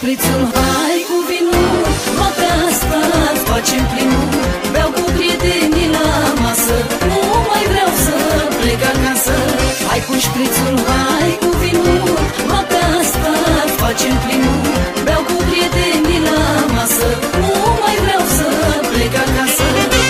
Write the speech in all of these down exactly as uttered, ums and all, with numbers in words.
șprițul, hai cu vinul, noaptea asta facem plinul. Beau cu prietenii la masă, nu mai vreau să plec acasă. Hai cu șprițul, hai cu vinul, noaptea asta facem plinul. Beau cu prietenii la masă, nu mai vreau să plec acasă.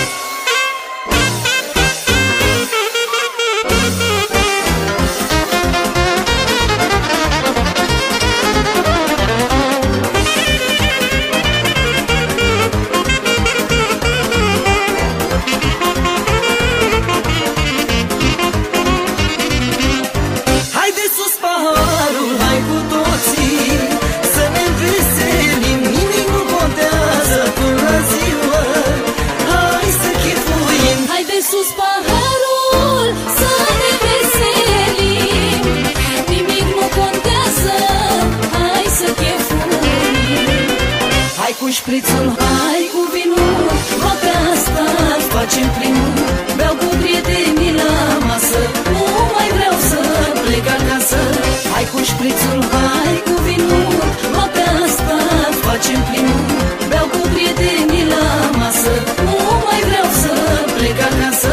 Sus paharul, să ne veselim, nimic nu contează, hai să chefuim. Hai cu șprițul, hai cu vinul, noaptea asta facem plinul. Beau cu prietenii la masă, nu mai vreau să plec acasă. Hai cu șprițul, hai cu vinul, noaptea asta facem plinul. Beau cu prietenii la masă, nu mai vreau să plec acasă.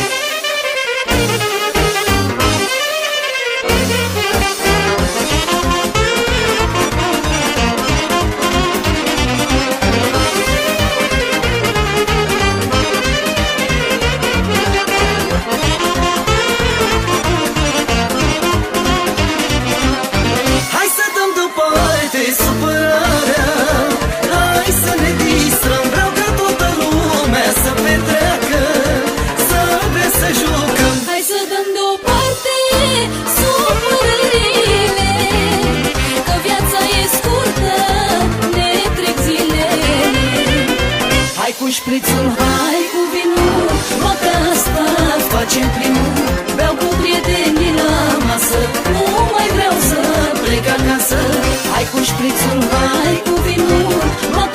Hai să dăm deoparte supărarea, hai să ne distrăm. Vreau ca toată lumea să petreacă, să bem, să jucăm. Hai să dăm deoparte supărările, că viața e scurtă, ne trec zilele. Hai cu șprițul, hai cu vinul, noaptea asta facem plinul. Beau cu prietenii la masă, nu mai vreau să plec acasă. Hai cu șprițul, hai cu vinul,